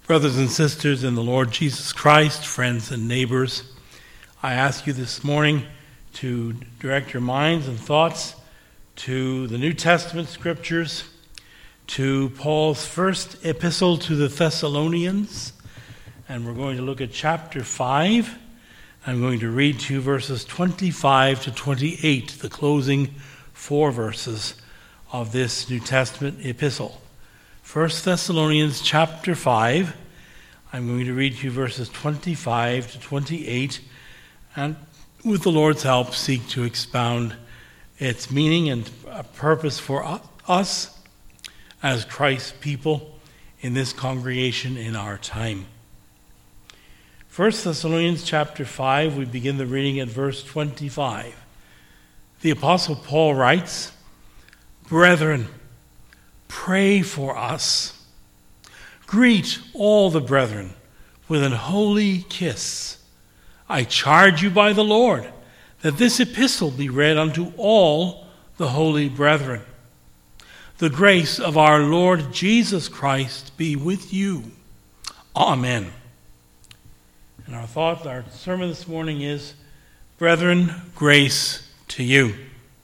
Brothers and sisters in the Lord Jesus Christ, friends and neighbors, I ask you this morning to direct your minds and thoughts to the New Testament scriptures, to Paul's first epistle to the Thessalonians, and we're going to look at chapter 5. I'm going to read to you verses 25 to 28, the closing 4 verses of this New Testament epistle. 1 Thessalonians chapter 5, I'm going to read to you verses 25 to 28, and with the Lord's help, seek to expound its meaning and purpose for us as Christ's people in this congregation in our time. 1 Thessalonians chapter 5, we begin the reading at verse 25. The Apostle Paul writes, "Brethren, pray for us. Greet all the brethren with an holy kiss. I charge you by the Lord that this epistle be read unto all the holy brethren. The grace of our Lord Jesus Christ be with you. Amen." And our sermon this morning is, Brethren, grace to you.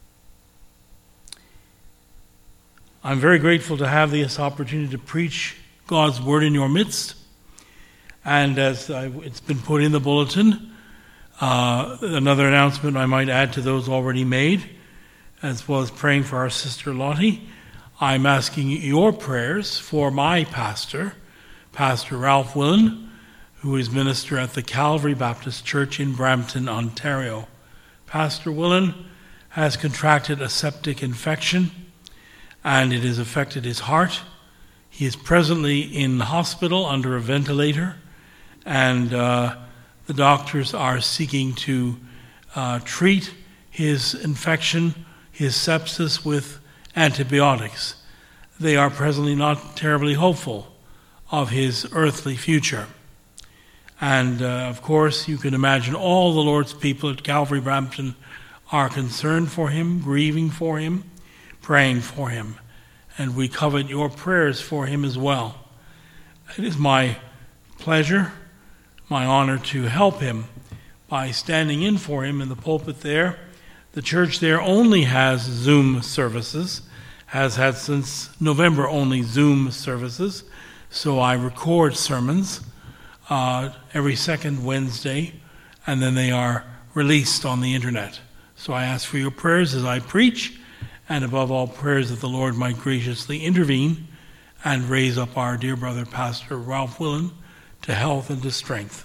I'm very grateful to have this opportunity to preach God's word in your midst. And as it's been put in the bulletin, another announcement I might add to those already made, as well as praying for our sister Lottie, I'm asking your prayers for my pastor, Pastor Ralph Willen, who is minister at the Calvary Baptist Church in Brampton, Ontario. Pastor Willen has contracted a septic infection, and it has affected his heart. He is presently in hospital under a ventilator, and the doctors are seeking to treat his infection, his sepsis, with antibiotics. They are presently not terribly hopeful of his earthly future. And of course, you can imagine all the Lord's people at Calvary Brampton are concerned for him, grieving for him, praying for him, and we covet your prayers for him as well. It is my pleasure, my honor to help him by standing in for him in the pulpit there. The church there only has Zoom services, has had since November only Zoom services, so I record sermons every second Wednesday, and then they are released on the internet. So I ask for your prayers as I preach, and above all, prayers that the Lord might graciously intervene and raise up our dear brother, Pastor Ralph Willen, to health and to strength.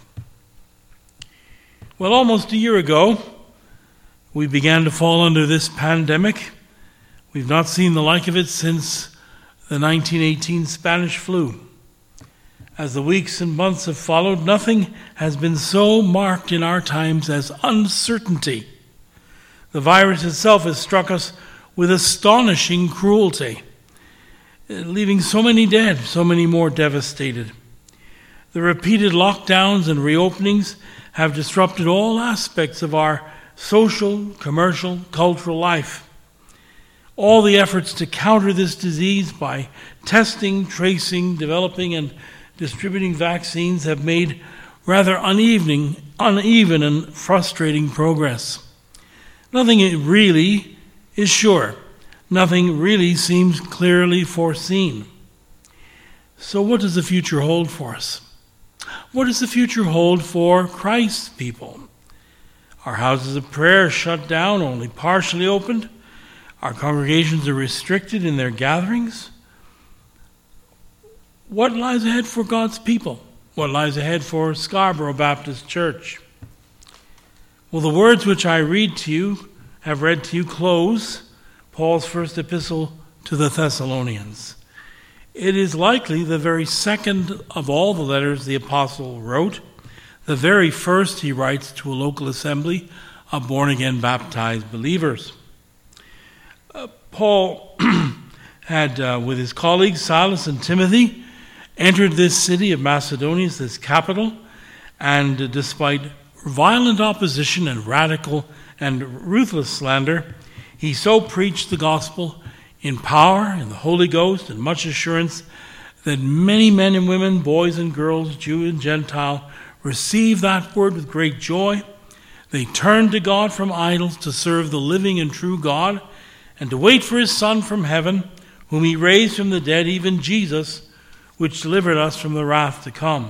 Well, almost a year ago, we began to fall under this pandemic. We've not seen the like of it since the 1918 Spanish flu. As the weeks and months have followed, nothing has been so marked in our times as uncertainty. The virus itself has struck us with astonishing cruelty, leaving so many dead, so many more devastated. The repeated lockdowns and reopenings have disrupted all aspects of our social, commercial, cultural life. All the efforts to counter this disease by testing, tracing, developing, and distributing vaccines have made rather uneven and frustrating progress. Nothing really is sure. Nothing really seems clearly foreseen. So what does the future hold for us? What does the future hold for Christ's people? Our houses of prayer are shut down, only partially opened. Our congregations are restricted in their gatherings. What lies ahead for God's people? What lies ahead for Scarborough Baptist Church? Well, the words which I have read to you, close Paul's first epistle to the Thessalonians. It is likely the very second of all the letters the apostle wrote. The very first he writes to a local assembly of born-again baptized believers. Paul had, with his colleagues Silas and Timothy, entered this city of Macedonia, this capital, and despite violent opposition and radical and ruthless slander, he so preached the gospel in power, in the Holy Ghost, and much assurance that many men and women, boys and girls, Jew and Gentile, received that word with great joy. They turned to God from idols to serve the living and true God and to wait for his Son from heaven, whom he raised from the dead, even Jesus, which delivered us from the wrath to come.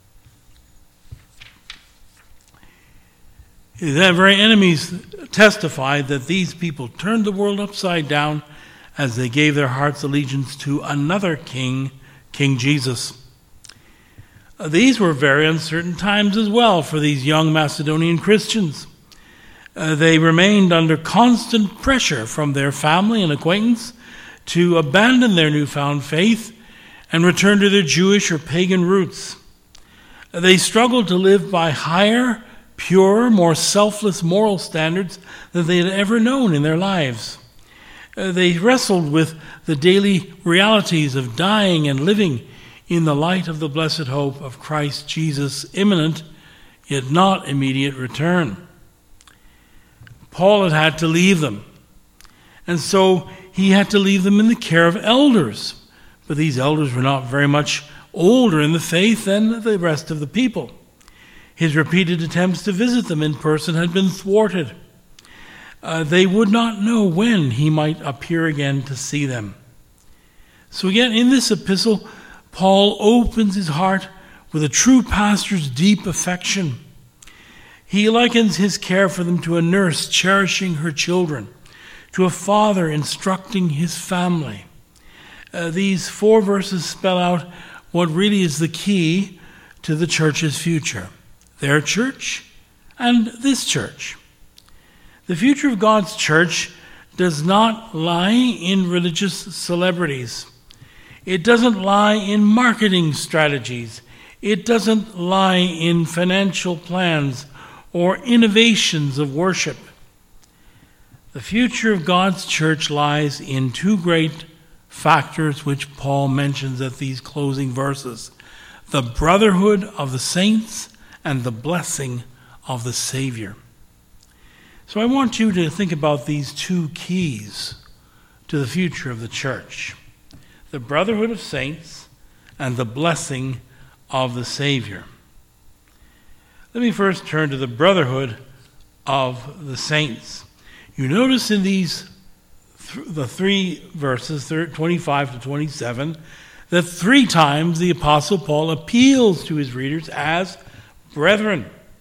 Their very enemies testified that these people turned the world upside down as they gave their hearts allegiance to another king, King Jesus. These were very uncertain times as well for these young Macedonian Christians. They remained under constant pressure from their family and acquaintance to abandon their newfound faith and return to their Jewish or pagan roots. They struggled to live by higher, purer, more selfless moral standards than they had ever known in their lives. They wrestled with the daily realities of dying and living in the light of the blessed hope of Christ Jesus' imminent, yet not immediate return. Paul had to leave them, and so he had to leave them in the care of elders. But these elders were not very much older in the faith than the rest of the people. His repeated attempts to visit them in person had been thwarted. They would not know when he might appear again to see them. So again, in this epistle, Paul opens his heart with a true pastor's deep affection. He likens his care for them to a nurse cherishing her children, to a father instructing his family. These 4 verses spell out what really is the key to the church's future. Their church and this church. The future of God's church does not lie in religious celebrities. It doesn't lie in marketing strategies. It doesn't lie in financial plans or innovations of worship. The future of God's church lies in 2 great factors which Paul mentions at these closing verses: the brotherhood of the saints and the blessing of the Savior. So I want you to think about these 2 keys to the future of the church: the brotherhood of saints and the blessing of the Savior. Let me first turn to the brotherhood of the saints. You notice in the 3 verses, 25 to 27, that 3 times the Apostle Paul appeals to his readers as brethren.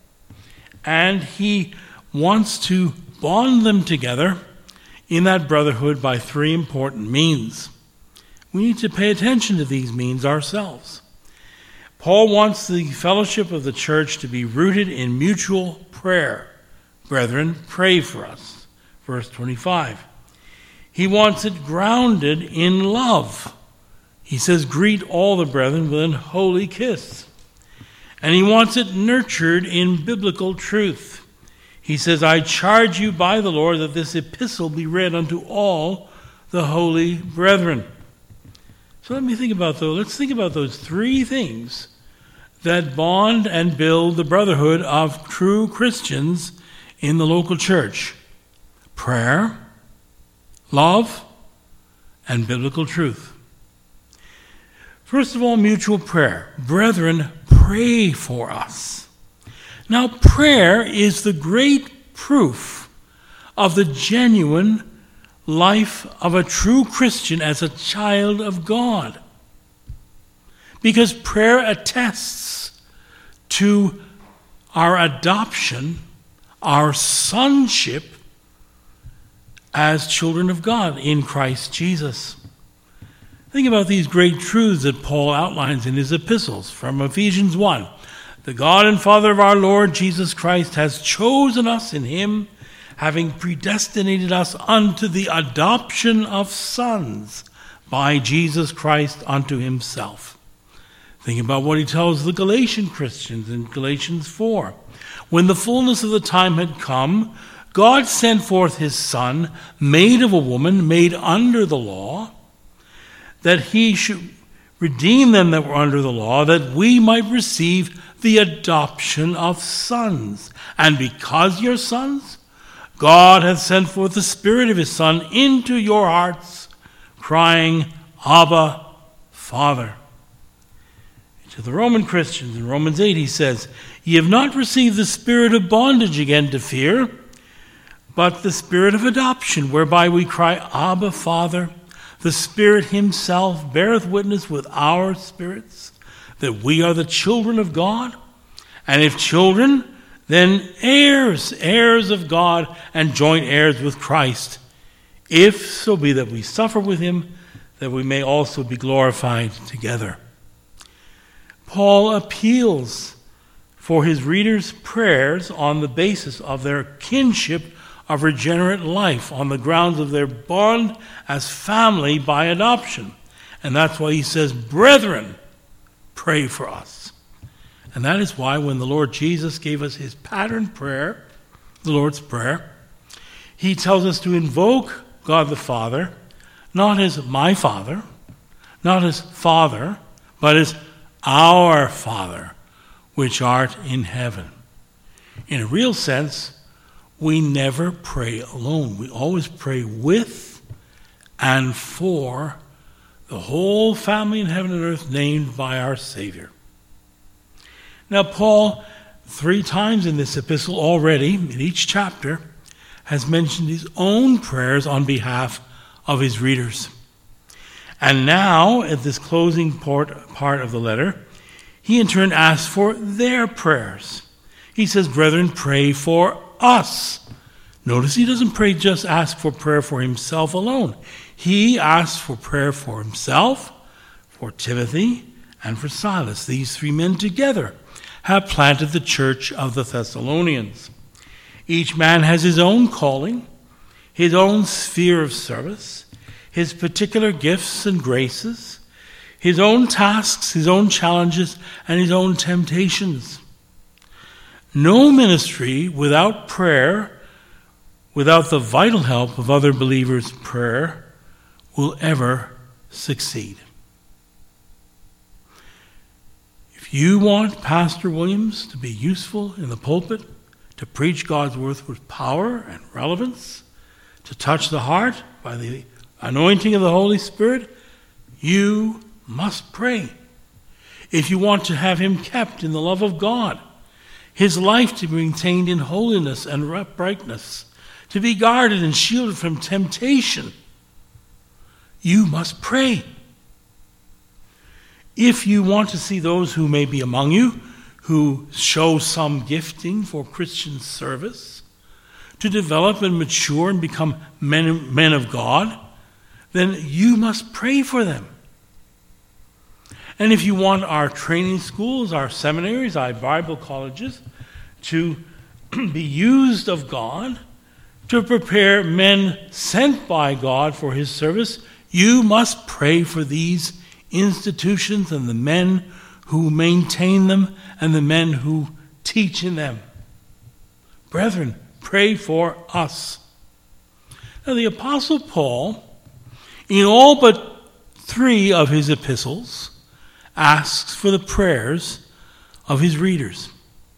And he wants to bond them together in that brotherhood by 3 important means. We need to pay attention to these means ourselves. Paul wants the fellowship of the church to be rooted in mutual prayer. Brethren, pray for us. Verse 25. He wants it grounded in love. He says, greet all the brethren with an holy kiss. And he wants it nurtured in biblical truth. He says, I charge you by the Lord that this epistle be read unto all the holy brethren. So let's think about those 3 things that bond and build the brotherhood of true Christians in the local church: prayer, love, and biblical truth. First of all, mutual prayer. Brethren, pray for us. Now, prayer is the great proof of the genuine life of a true Christian as a child of God. Because prayer attests to our adoption, our sonship as children of God in Christ Jesus. Think about these great truths that Paul outlines in his epistles from Ephesians 1. The God and Father of our Lord Jesus Christ has chosen us in him, having predestinated us unto the adoption of sons by Jesus Christ unto himself. Think about what he tells the Galatian Christians in Galatians 4. When the fullness of the time had come, God sent forth his Son, made of a woman, made under the law, that he should redeem them that were under the law, that we might receive the adoption of sons. And because you're sons, God hath sent forth the Spirit of his Son into your hearts, crying, Abba, Father. To the Roman Christians in Romans 8 he says, "Ye have not received the spirit of bondage again to fear, but the spirit of adoption, whereby we cry, Abba, Father. The Spirit himself beareth witness with our spirits that we are the children of God. And if children, then heirs, heirs of God, and joint heirs with Christ, if so be that we suffer with him, that we may also be glorified together." Paul appeals for his readers' prayers on the basis of their kinship of regenerate life, on the grounds of their bond as family by adoption. And that's why he says, "Brethren, pray for us." And that is why when the Lord Jesus gave us his pattern prayer, the Lord's Prayer, he tells us to invoke God the Father, not as my Father, not as Father, but as our Father, which art in heaven. In a real sense, we never pray alone. We always pray with and for the whole family in heaven and earth named by our Savior. Now, Paul, 3 times in this epistle already, in each chapter, has mentioned his own prayers on behalf of his readers. And now, at this closing part of the letter, he in turn asks for their prayers. He says, "Brethren, pray for us." Notice he doesn't ask for prayer for himself alone. He asks for prayer for himself, for Timothy, and for Silas. These 3 men together have planted the church of the Thessalonians. Each man has his own calling, his own sphere of service, his particular gifts and graces, his own tasks, his own challenges, and his own temptations. No ministry without prayer, without the vital help of other believers' prayer, will ever succeed. If you want Pastor Williams to be useful in the pulpit, to preach God's word with power and relevance, to touch the heart by the anointing of the Holy Spirit, you must pray. If you want to have him kept in the love of God, his life to be maintained in holiness and uprightness, to be guarded and shielded from temptation, you must pray. If you want to see those who may be among you who show some gifting for Christian service, to develop and mature and become men of God, then you must pray for them. And if you want our training schools, our seminaries, our Bible colleges to be used of God, to prepare men sent by God for his service, you must pray for these institutions and the men who maintain them and the men who teach in them. Brethren, pray for us. Now, the Apostle Paul, in all but 3 of his epistles, asks for the prayers of his readers.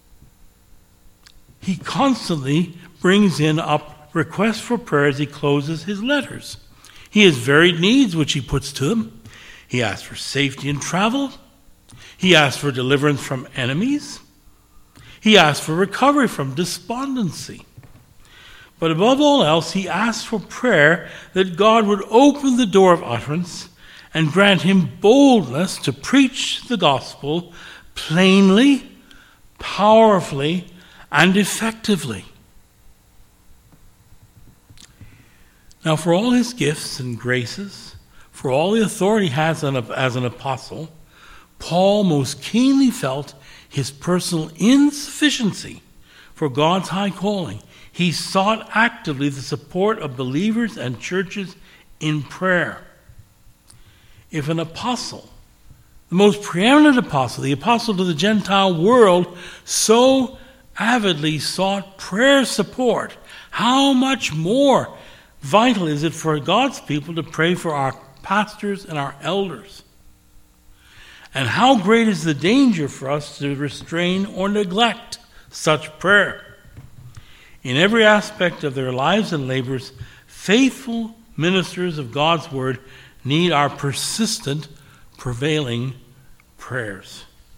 He constantly brings up requests for prayer as he closes his letters. He has varied needs which he puts to them. He asks for safety in travel. He asks for deliverance from enemies. He asks for recovery from despondency. But above all else, he asks for prayer that God would open the door of utterance and grant him boldness to preach the gospel plainly, powerfully, and effectively. Now, for all his gifts and graces, for all the authority he has as an apostle, Paul most keenly felt his personal insufficiency for God's high calling. He sought actively the support of believers and churches in prayer. If an apostle, the most preeminent apostle, the apostle to the Gentile world, so avidly sought prayer support, how much more vital is it for God's people to pray for our pastors and our elders? And how great is the danger for us to restrain or neglect such prayer? In every aspect of their lives and labors, faithful ministers of God's word need our persistent, prevailing prayers.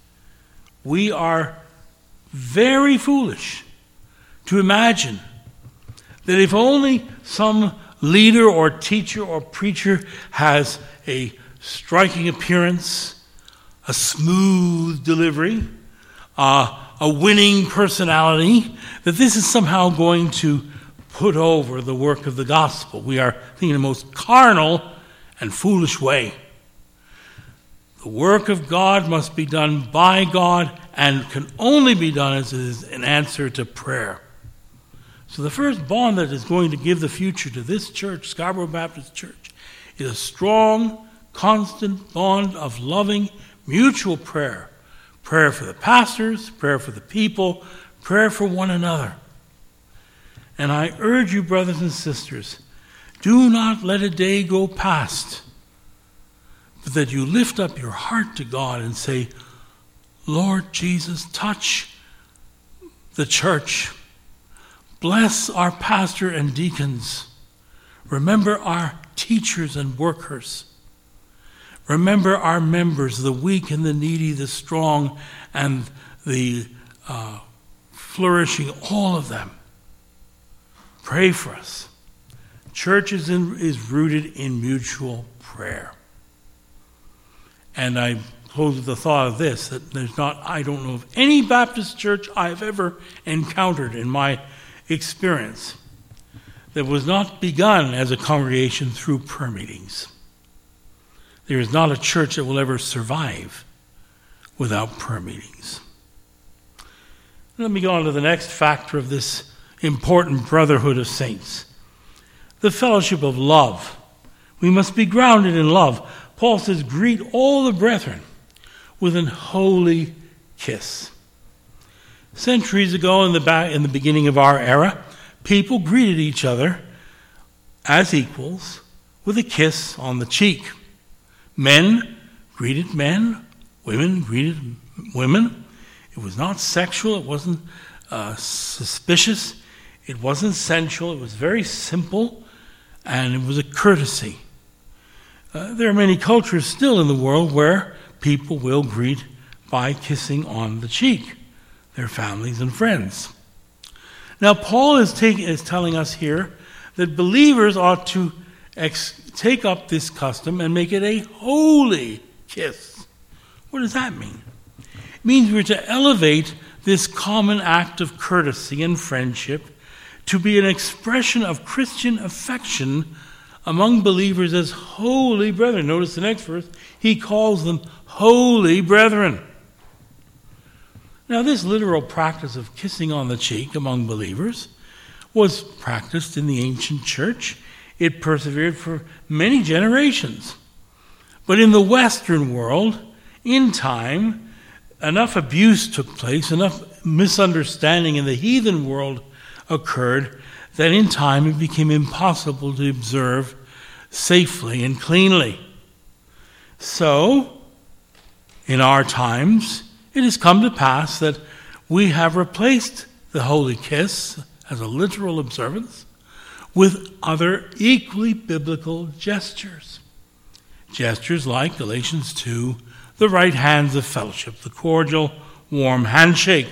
we are very foolish to imagine that if only some leader or teacher or preacher has a striking appearance, a smooth delivery, a winning personality, that this is somehow going to put over the work of the gospel. We are thinking in the most carnal and foolish way. The work of God must be done by God and can only be done as an answer to prayer. So the first bond that is going to give the future to this church, Scarborough Baptist Church, is a strong, constant bond of loving, mutual prayer. Prayer for the pastors, prayer for the people, prayer for one another. And I urge you, brothers and sisters, do not let a day go past, but that you lift up your heart to God and say, Lord Jesus, touch the church. Bless our pastor and deacons. Remember our teachers and workers. Remember our members, the weak and the needy, the strong and the flourishing, all of them. Pray for us. Church is rooted in mutual prayer. And I close with the thought of this, that I don't know of any Baptist church I've ever encountered in my experience that was not begun as a congregation through prayer meetings. There is not a church that will ever survive without prayer meetings. Let me go on to the next factor of this important brotherhood of saints. The fellowship of love. We must be grounded in love. Paul says, greet all the brethren with an holy kiss. Centuries ago, in the beginning of our era, people greeted each other as equals with a kiss on the cheek. Men greeted men, women greeted women. It was not sexual, it wasn't suspicious, it wasn't sensual, it was very simple, and it was a courtesy. There are many cultures still in the world where people will greet by kissing on the cheek their families and friends. Now, Paul is telling us here that believers ought to take up this custom and make it a holy kiss. What does that mean? It means we're to elevate this common act of courtesy and friendship to be an expression of Christian affection among believers as holy brethren. Notice the next verse. He calls them holy brethren. Now, this literal practice of kissing on the cheek among believers was practiced in the ancient church. It persevered for many generations. But in the Western world, in time, enough abuse took place, enough misunderstanding in the heathen world occurred, that in time it became impossible to observe safely and cleanly. So, in our times, it has come to pass that we have replaced the holy kiss as a literal observance with other equally biblical gestures. Gestures like Galatians 2, the right hands of fellowship, the cordial, warm handshake.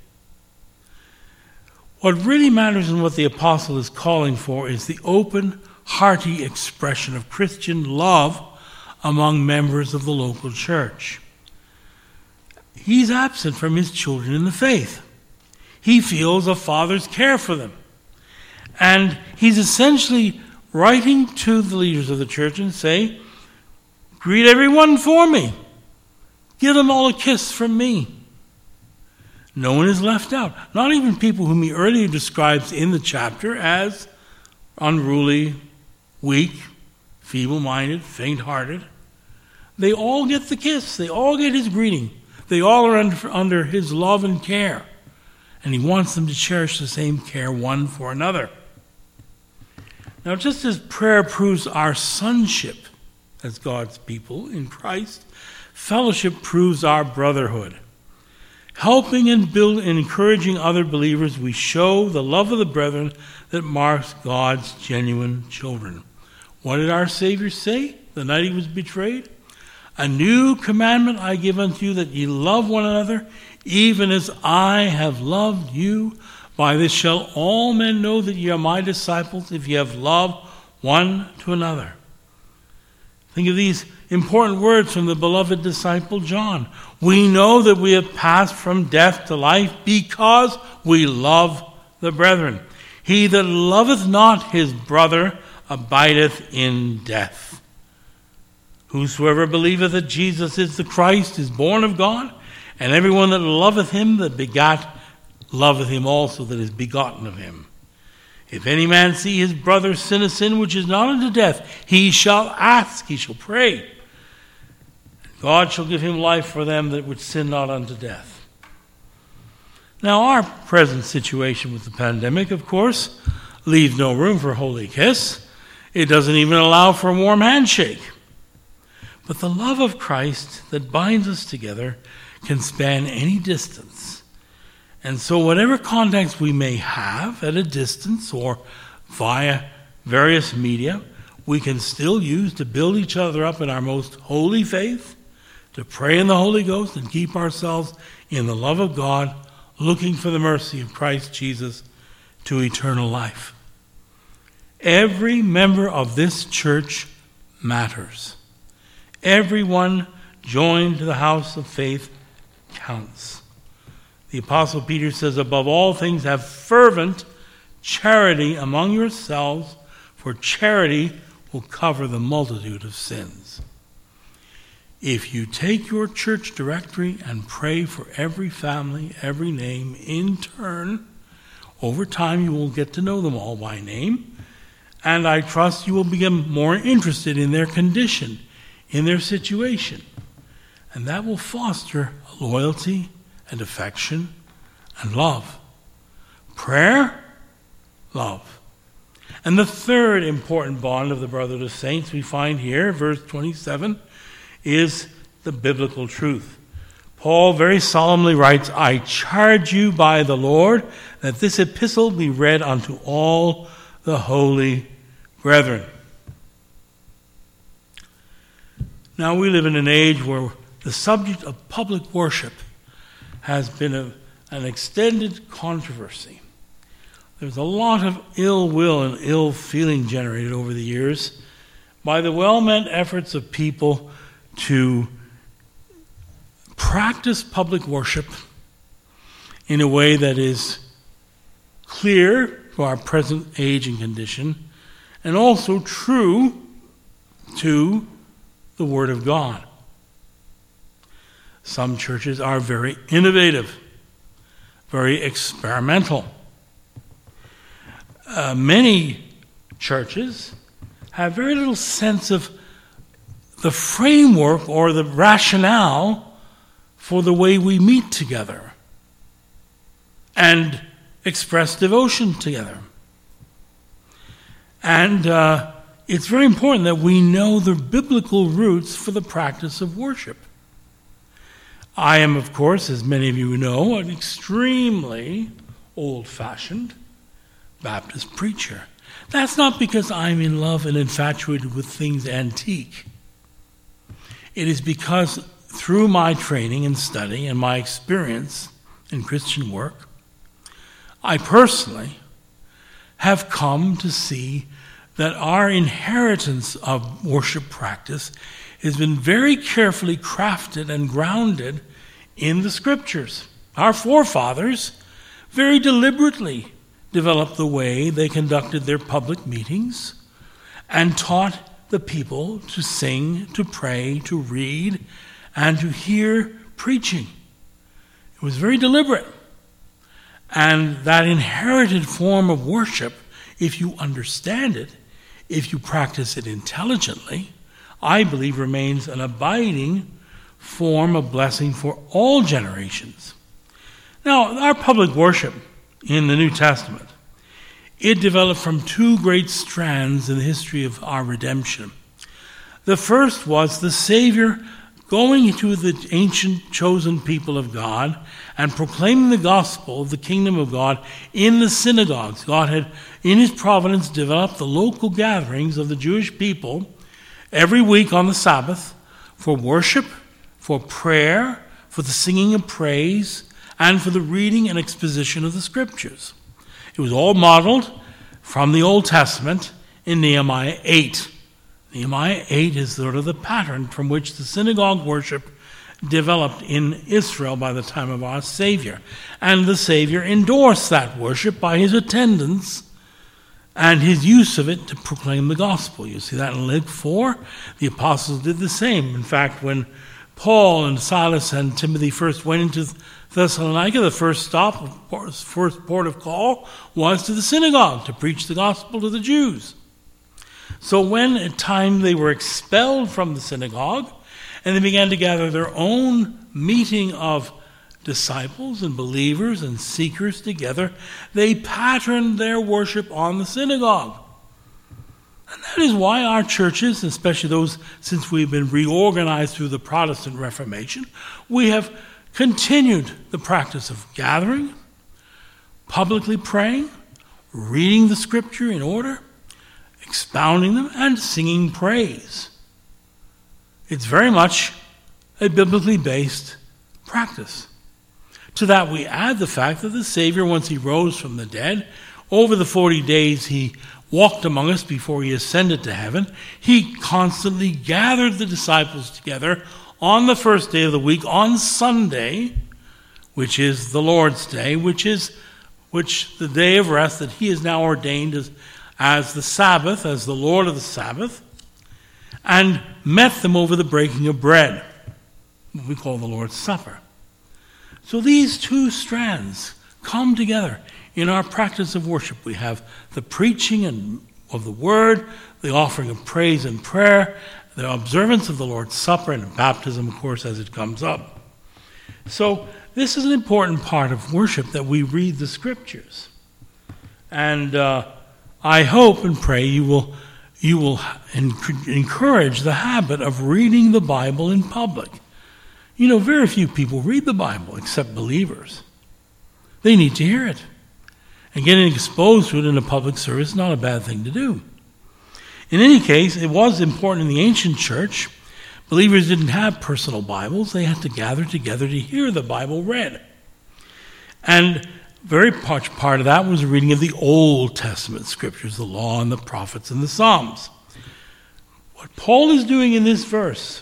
What really matters and what the apostle is calling for is the open, hearty expression of Christian love among members of the local church. He's absent from his children in the faith. He feels a father's care for them. And he's essentially writing to the leaders of the church and say, greet everyone for me. Give them all a kiss from me. No one is left out. Not even people whom he earlier describes in the chapter as unruly, weak, feeble-minded, faint-hearted. They all get the kiss. They all get his greeting. They all are under his love and care. And he wants them to cherish the same care one for another. Now, just as prayer proves our sonship as God's people in Christ, fellowship proves our brotherhood. Helping and encouraging other believers, we show the love of the brethren that marks God's genuine children. What did our Savior say the night he was betrayed? A new commandment I give unto you, that ye love one another, even as I have loved you. By this shall all men know that ye are my disciples, if ye have love one to another. Think of these important words from the beloved disciple John. We know that we have passed from death to life because we love the brethren. He that loveth not his brother abideth in death. Whosoever believeth that Jesus is the Christ is born of God, and everyone that loveth him that begat loveth him also that is begotten of him. If any man see his brother sin a sin which is not unto death, he shall ask, he shall pray. And God shall give him life for them that would sin not unto death. Now our present situation with the pandemic, of course, leaves no room for a holy kiss. It doesn't even allow for a warm handshake. But the love of Christ that binds us together can span any distance. And so whatever contacts we may have at a distance or via various media, we can still use to build each other up in our most holy faith, to pray in the Holy Ghost and keep ourselves in the love of God, looking for the mercy of Christ Jesus to eternal life. Every member of this church matters. Everyone joined to the house of faith counts. The Apostle Peter says, above all things, have fervent charity among yourselves, for charity will cover the multitude of sins. If you take your church directory and pray for every family, every name in turn, over time you will get to know them all by name, and I trust you will become more interested in their condition, in their situation. And that will foster loyalty and affection and love. Prayer, love. And the third important bond of the brotherhood of saints we find here, verse 27, is the biblical truth. Paul very solemnly writes, I charge you by the Lord that this epistle be read unto all the holy brethren. Now we live in an age where the subject of public worship has been an extended controversy. There's a lot of ill will and ill feeling generated over the years by the well-meant efforts of people to practice public worship in a way that is clear to our present age and condition, and also true to the Word of God. Some churches are very innovative, very experimental. Many churches have very little sense of the framework or the rationale for the way we meet together and express devotion together. And it's very important that we know the biblical roots for the practice of worship. I am, of course, as many of you know, an extremely old-fashioned Baptist preacher. That's not because I'm in love and infatuated with things antique. It is because through my training and study and my experience in Christian work, I personally have come to see that our inheritance of worship practice has been very carefully crafted and grounded in the Scriptures. Our forefathers very deliberately developed the way they conducted their public meetings and taught the people to sing, to pray, to read, and to hear preaching. It was very deliberate. And that inherited form of worship, if you understand it, if you practice it intelligently, I believe remains an abiding form of blessing for all generations. Now, our public worship in the New Testament, it developed from two great strands in the history of our redemption. The first was the Savior going to the ancient chosen people of God and proclaiming the gospel of the kingdom of God in the synagogues. God had, in his providence, developed the local gatherings of the Jewish people every week on the Sabbath for worship, for prayer, for the singing of praise, and for the reading and exposition of the Scriptures. It was all modeled from the Old Testament in Nehemiah 8. Nehemiah 8 is sort of the pattern from which the synagogue worship developed in Israel by the time of our Savior. And the Savior endorsed that worship by his attendance and his use of it to proclaim the gospel. You see that in Luke 4. The apostles did the same. In fact, when Paul and Silas and Timothy first went into Thessalonica, the first stop, first port of call, was to the synagogue to preach the gospel to the Jews. So when at time they were expelled from the synagogue, and they began to gather their own meeting of disciples and believers and seekers together, they patterned their worship on the synagogue. And that is why our churches, especially those since we've been reorganized through the Protestant Reformation, we have continued the practice of gathering, publicly praying, reading the Scripture in order, expounding them, and singing praise. It's very much a biblically based practice. To that we add the fact that the Savior, once he rose from the dead, over the 40 days he walked among us before he ascended to heaven, he constantly gathered the disciples together on the first day of the week, on Sunday, which is the Lord's Day, which the day of rest that he has now ordained as the Sabbath, as the Lord of the Sabbath, and met them over the breaking of bread, what we call the Lord's Supper. So these two strands come together in our practice of worship. We have the preaching of the Word, the offering of praise and prayer, the observance of the Lord's Supper, and baptism, of course, as it comes up. So this is an important part of worship, that we read the Scriptures. And I hope and pray you will encourage the habit of reading the Bible in public. You know, very few people read the Bible except believers. They need to hear it. And getting exposed to it in a public service is not a bad thing to do. In any case, it was important in the ancient church. Believers didn't have personal Bibles. They had to gather together to hear the Bible read. And very much part of that was a reading of the Old Testament Scriptures, the Law and the Prophets and the Psalms. What Paul is doing in this verse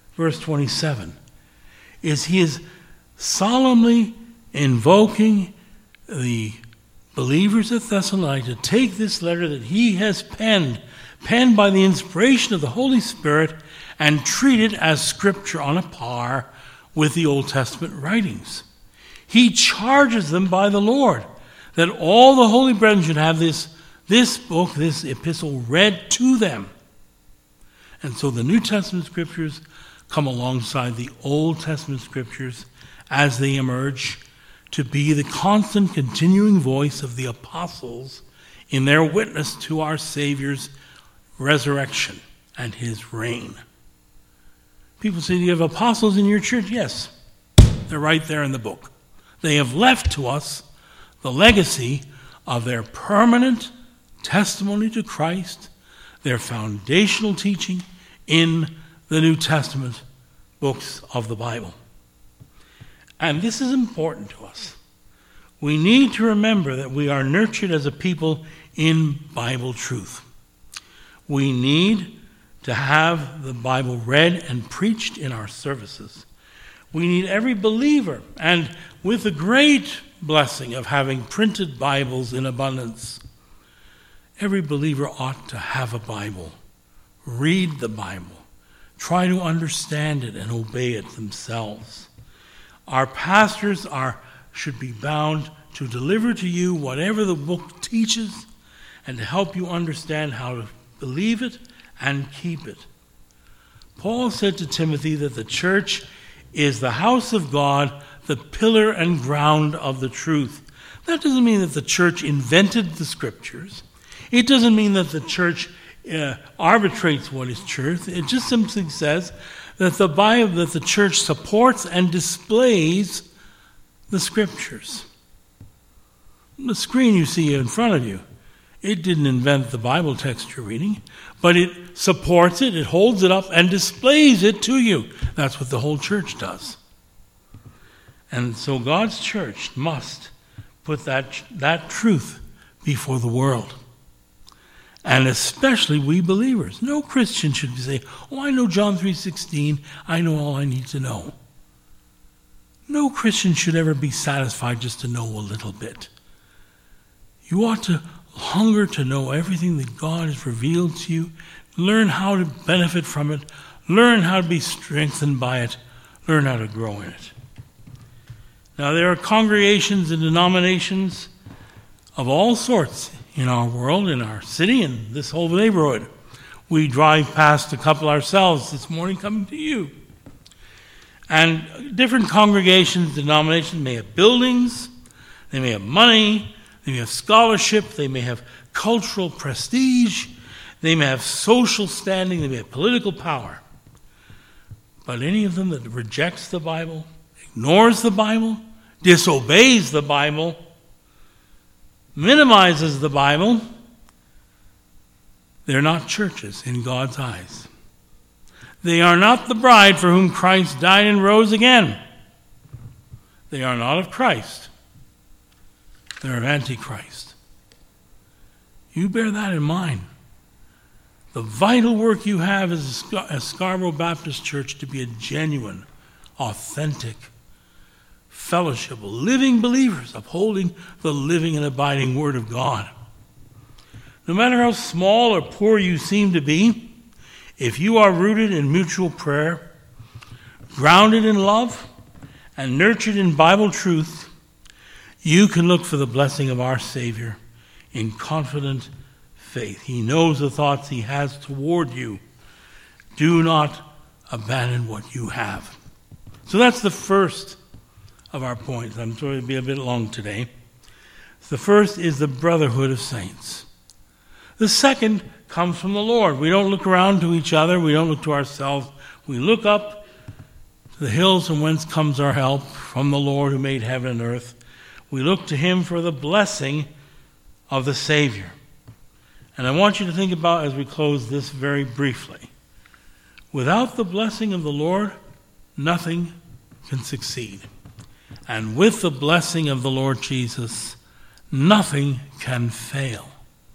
27, is he is solemnly invoking the believers at Thessalonica to take this letter that he has penned by the inspiration of the Holy Spirit, and treat it as Scripture on a par with the Old Testament writings. He charges them by the Lord that all the holy brethren should have this book, this epistle, read to them. And so the New Testament Scriptures come alongside the Old Testament Scriptures as they emerge to be the constant, continuing voice of the apostles in their witness to our Savior's resurrection and his reign. People say, do you have apostles in your church? Yes. They're right there in the book. They have left to us the legacy of their permanent testimony to Christ, their foundational teaching in the New Testament books of the Bible. And this is important to us. We need to remember that we are nurtured as a people in Bible truth. We need to have the Bible read and preached in our services. We need every believer, and with the great blessing of having printed Bibles in abundance, every believer ought to have a Bible, read the Bible, try to understand it and obey it themselves. Our pastors should be bound to deliver to you whatever the book teaches and to help you understand how to believe it and keep it. Paul said to Timothy that the church is the house of God, the pillar and ground of the truth. That doesn't mean that the church invented the Scriptures. It doesn't mean that the church arbitrates what is truth. It just simply says that the church supports and displays the Scriptures. The screen you see in front of you, it didn't invent the Bible text you're reading, but it supports it, it holds it up, and displays it to you. That's what the whole church does. And so God's church must put that truth before the world. And especially we believers. No Christian should say, oh, I know John 3:16. I know all I need to know. No Christian should ever be satisfied just to know a little bit. You ought to hunger to know everything that God has revealed to you. Learn how to benefit from it. Learn how to be strengthened by it. Learn how to grow in it. Now, there are congregations and denominations of all sorts in our world, in our city, and this whole neighborhood. We drive past a couple ourselves this morning coming to you. And different congregations, denominations may have buildings, they may have money, they may have scholarship, they may have cultural prestige, they may have social standing, they may have political power. But any of them that rejects the Bible, ignores the Bible, disobeys the Bible, minimizes the Bible, they're not churches in God's eyes. They are not the bride for whom Christ died and rose again. They are not of Christ. They're of Antichrist. You bear that in mind. The vital work you have as Scarborough Baptist Church to be a genuine, authentic fellowship, living believers, upholding the living and abiding Word of God. No matter how small or poor you seem to be, if you are rooted in mutual prayer, grounded in love, and nurtured in Bible truth, you can look for the blessing of our Savior in confident faith. He knows the thoughts He has toward you. Do not abandon what you have. So that's the first of our points. I'm sorry to be a bit long today. The first is the brotherhood of saints. The second comes from the Lord. We don't look around to each other. We don't look to ourselves. We look up to the hills from whence comes our help, from the Lord who made heaven and earth. We look to Him for the blessing of the Savior. And I want you to think about, as we close this very briefly, without the blessing of the Lord, nothing can succeed. And with the blessing of the Lord Jesus, nothing can fail.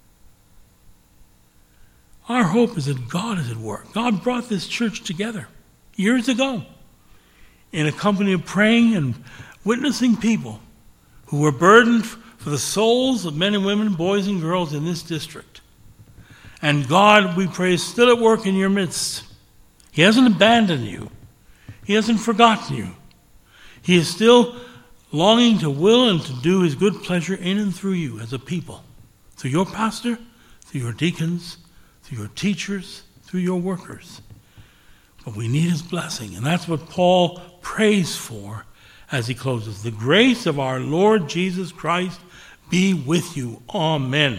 Our hope is that God is at work. God brought this church together years ago in a company of praying and witnessing people who were burdened for the souls of men and women, boys and girls in this district. And God, we pray, is still at work in your midst. He hasn't abandoned you. He hasn't forgotten you. He is still longing to will and to do His good pleasure in and through you as a people. Through your pastor, through your deacons, through your teachers, through your workers. But we need His blessing, and that's what Paul prays for as he closes. The grace of our Lord Jesus Christ be with you. Amen.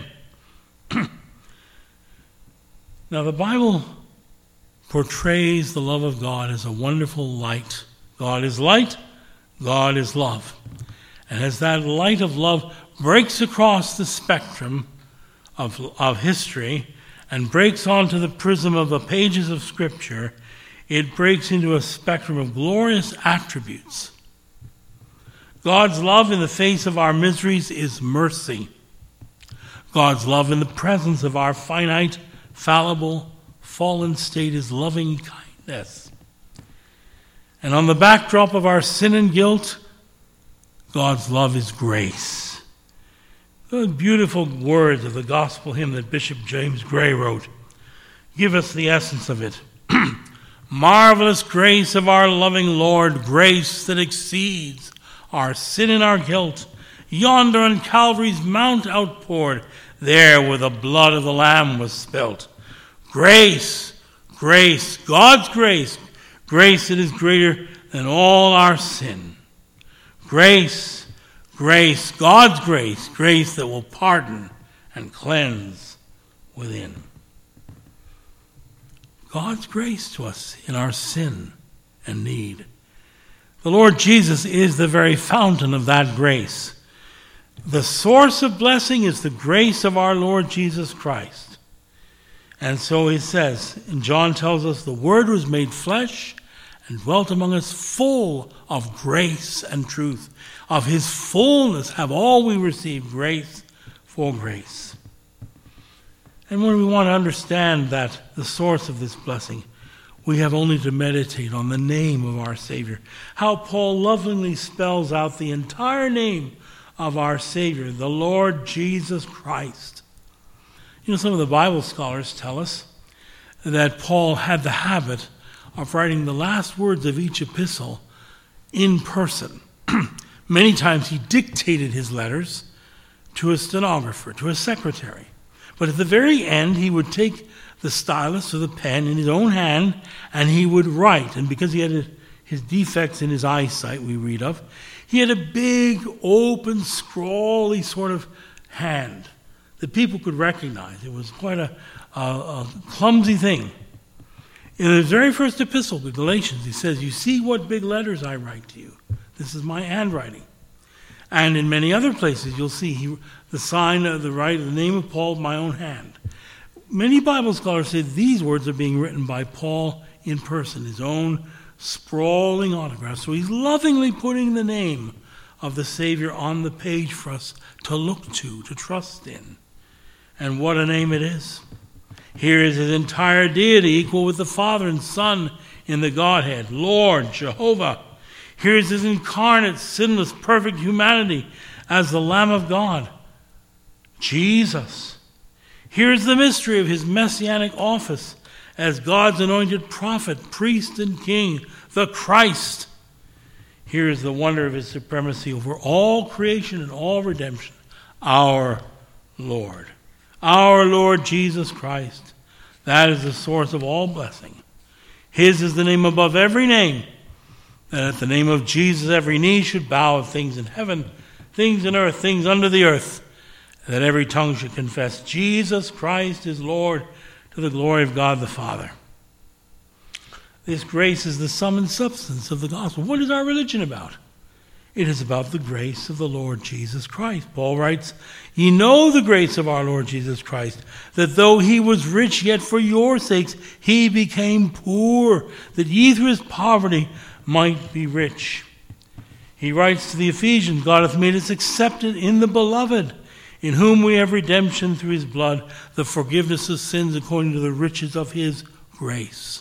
Now, the Bible portrays the love of God as a wonderful light. God is light, God is love. And as that light of love breaks across the spectrum of history and breaks onto the prism of the pages of Scripture, it breaks into a spectrum of glorious attributes. God's love in the face of our miseries is mercy. God's love in the presence of our finite, fallible, fallen state is loving kindness. And on the backdrop of our sin and guilt, God's love is grace. The beautiful words of the gospel hymn that Bishop James Gray wrote give us the essence of it. Marvelous grace of our loving Lord, grace that exceeds our sin and our guilt, yonder on Calvary's mount outpoured, there where the blood of the Lamb was spilt. Grace, grace, God's grace, grace that is greater than all our sin. Grace, grace, God's grace, grace that will pardon and cleanse within. God's grace to us in our sin and need. The Lord Jesus is the very fountain of that grace. The source of blessing is the grace of our Lord Jesus Christ. And so He says, and John tells us, the Word was made flesh and dwelt among us full of grace and truth. Of his fullness have all we received, grace for grace. And when we want to understand that, the source of this blessing, we have only to meditate on the name of our Savior. How Paul lovingly spells out the entire name of our Savior, the Lord Jesus Christ. You know, some of the Bible scholars tell us that Paul had the habit of writing the last words of each epistle in person. Many times he dictated his letters to a stenographer, to a secretary. But at the very end, he would take the stylus or the pen in his own hand, and he would write. And because he had his defects in his eyesight, we read of, he had a big, open, scrawly sort of hand that people could recognize. It was quite a clumsy thing. In his very first epistle to Galatians, he says, "You see what big letters I write to you. This is my handwriting." And in many other places, you'll see the sign of the name of Paul, my own hand. Many Bible scholars say these words are being written by Paul in person, his own sprawling autograph. So he's lovingly putting the name of the Savior on the page for us to look to trust in. And what a name it is. Here is his entire deity, equal with the Father and Son in the Godhead, Lord, Jehovah. Here is his incarnate, sinless, perfect humanity as the Lamb of God, Jesus. Here is the mystery of his messianic office as God's anointed prophet, priest, and king, the Christ. Here is the wonder of his supremacy over all creation and all redemption, our Lord. Our Lord Jesus Christ. That is the source of all blessing. His is the name above every name, that at the name of Jesus every knee should bow, of things in heaven, things in earth, things under the earth, that every tongue should confess Jesus Christ is Lord, to the glory of God the Father. This grace is the sum and substance of the gospel. What is our religion about? It is about the grace of the Lord Jesus Christ. Paul writes, "Ye know the grace of our Lord Jesus Christ, that though he was rich, yet for your sakes he became poor, that ye through his poverty might be rich." He writes to the Ephesians, "God hath made us accepted in the beloved, in whom we have redemption through his blood, the forgiveness of sins according to the riches of his grace."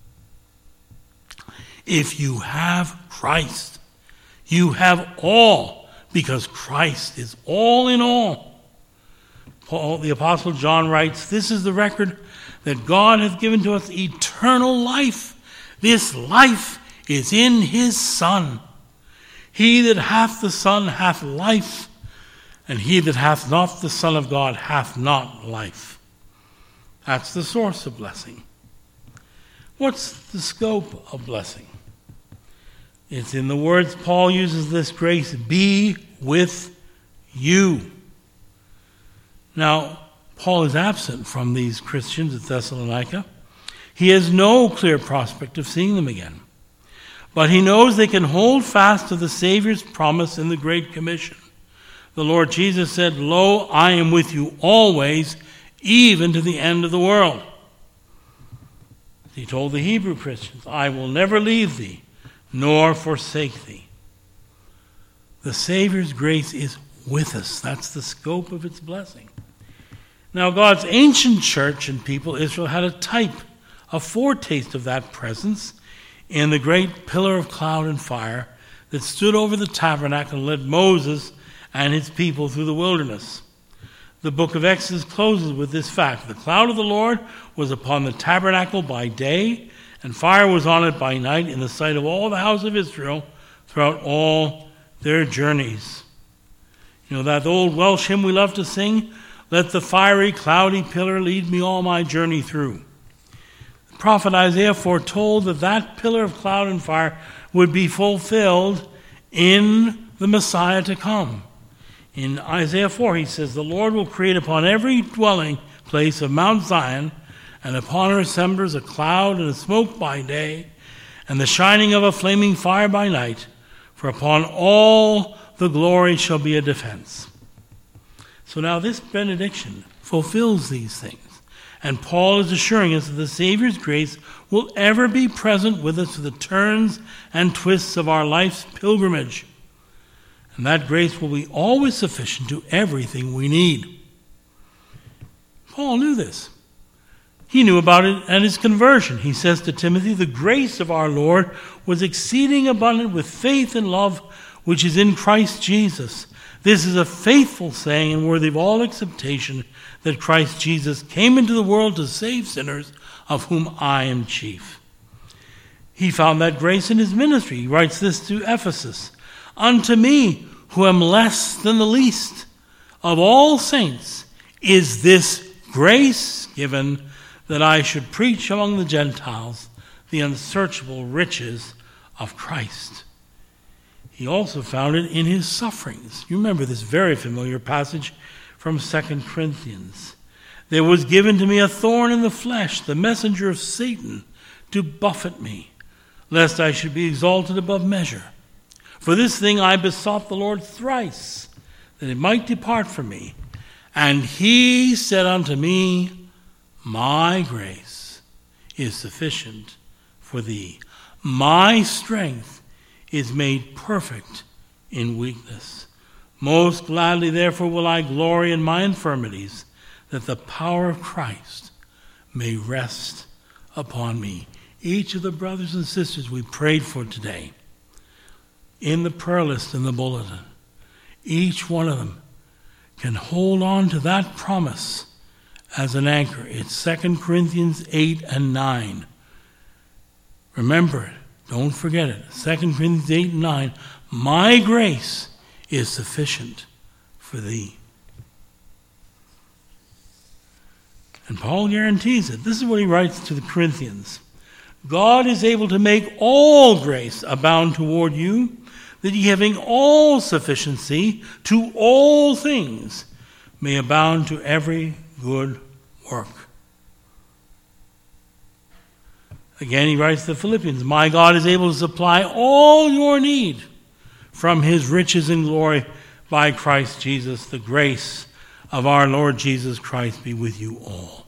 If you have Christ, you have all, because Christ is all in all. Paul, the Apostle John writes, "This is the record that God hath given to us eternal life. This life is in his Son. He that hath the Son hath life, and he that hath not the Son of God hath not life." That's the source of blessing. What's the scope of blessing? It's in the words Paul uses this grace, "be with you." Now, Paul is absent from these Christians at Thessalonica. He has no clear prospect of seeing them again. But he knows they can hold fast to the Savior's promise in the Great Commission. The Lord Jesus said, "Lo, I am with you always, even to the end of the world." He told the Hebrew Christians, "I will never leave thee, nor forsake thee." The Savior's grace is with us. That's the scope of its blessing. Now, God's ancient church and people, Israel, had a type, a foretaste of that presence in the great pillar of cloud and fire that stood over the tabernacle and led Moses and his people through the wilderness. The book of Exodus closes with this fact: "The cloud of the Lord was upon the tabernacle by day, and fire was on it by night, in the sight of all the house of Israel throughout all their journeys." You know that old Welsh hymn we love to sing? "Let the fiery, cloudy pillar lead me all my journey through." The prophet Isaiah foretold that that pillar of cloud and fire would be fulfilled in the Messiah to come. In Isaiah 4, he says, "The Lord will create upon every dwelling place of Mount Zion, and upon her assemblers a cloud and a smoke by day, and the shining of a flaming fire by night. For upon all the glory shall be a defense." So now this benediction fulfills these things. And Paul is assuring us that the Savior's grace will ever be present with us through the turns and twists of our life's pilgrimage. And that grace will be always sufficient to everything we need. Paul knew this. He knew about it at his conversion. He says to Timothy, "The grace of our Lord was exceeding abundant with faith and love, which is in Christ Jesus. This is a faithful saying and worthy of all acceptation, that Christ Jesus came into the world to save sinners, of whom I am chief." He found that grace in his ministry. He writes this to Ephesus, "Unto me, who am less than the least of all saints, is this grace given, that I should preach among the Gentiles the unsearchable riches of Christ." He also found it in his sufferings. You remember this very familiar passage from 2 Corinthians. "There was given to me a thorn in the flesh, the messenger of Satan, to buffet me, lest I should be exalted above measure. For this thing I besought the Lord thrice, that it might depart from me. And he said unto me, My grace is sufficient for thee. My strength is made perfect in weakness. Most gladly, therefore, will I glory in my infirmities, that the power of Christ may rest upon me." Each of the brothers and sisters we prayed for today, in the prayer list in the bulletin, each one of them can hold on to that promise as an anchor. It's 2 Corinthians 8 and 9. Remember it. Don't forget it. 2 Corinthians 8 and 9. My grace is sufficient for thee. And Paul guarantees it. This is what he writes to the Corinthians. God is able to make all grace abound toward you, that ye having all sufficiency to all things may abound to every good work. Again, he writes to the Philippians, My God is able to supply all your need from his riches and glory by Christ Jesus. The grace of our Lord Jesus Christ be with you all.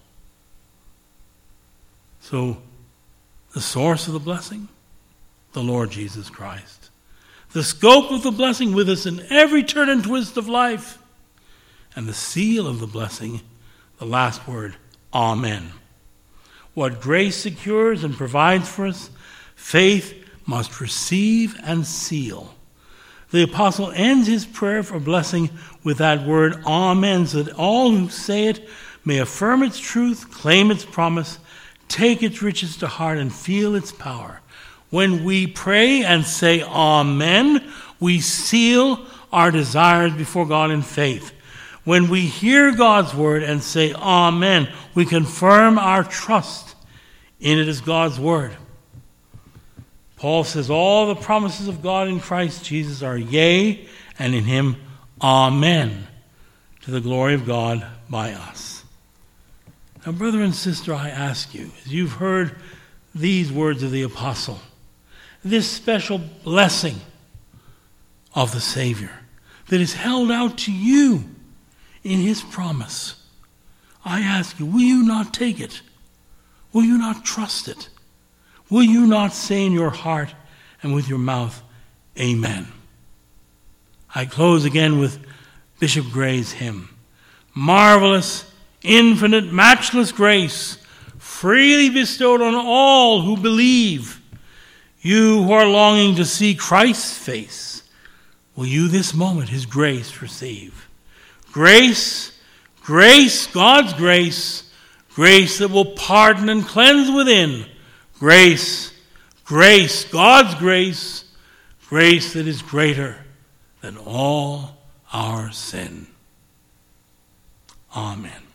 So, the source of the blessing, the Lord Jesus Christ. The scope of the blessing with us in every turn and twist of life. And the seal of the blessing, the last word, Amen. What grace secures and provides for us, faith must receive and seal. The apostle ends his prayer for blessing with that word, Amen, so that all who say it may affirm its truth, claim its promise, take its riches to heart, and feel its power. When we pray and say Amen, we seal our desires before God in faith. When we hear God's word and say Amen, we confirm our trust in it as God's word. Paul says all the promises of God in Christ Jesus are yea, and in him Amen, to the glory of God by us. Now, brother and sister, I ask you, as you've heard these words of the apostle, this special blessing of the Savior that is held out to you in his promise, I ask you, will you not take it? Will you not trust it? Will you not say in your heart and with your mouth, Amen? I close again with Bishop Gray's hymn. Marvelous, infinite, matchless grace, freely bestowed on all who believe. You who are longing to see Christ's face, will you this moment his grace receive? Grace, grace, God's grace, grace that will pardon and cleanse within. Grace, grace, God's grace, grace that is greater than all our sin. Amen.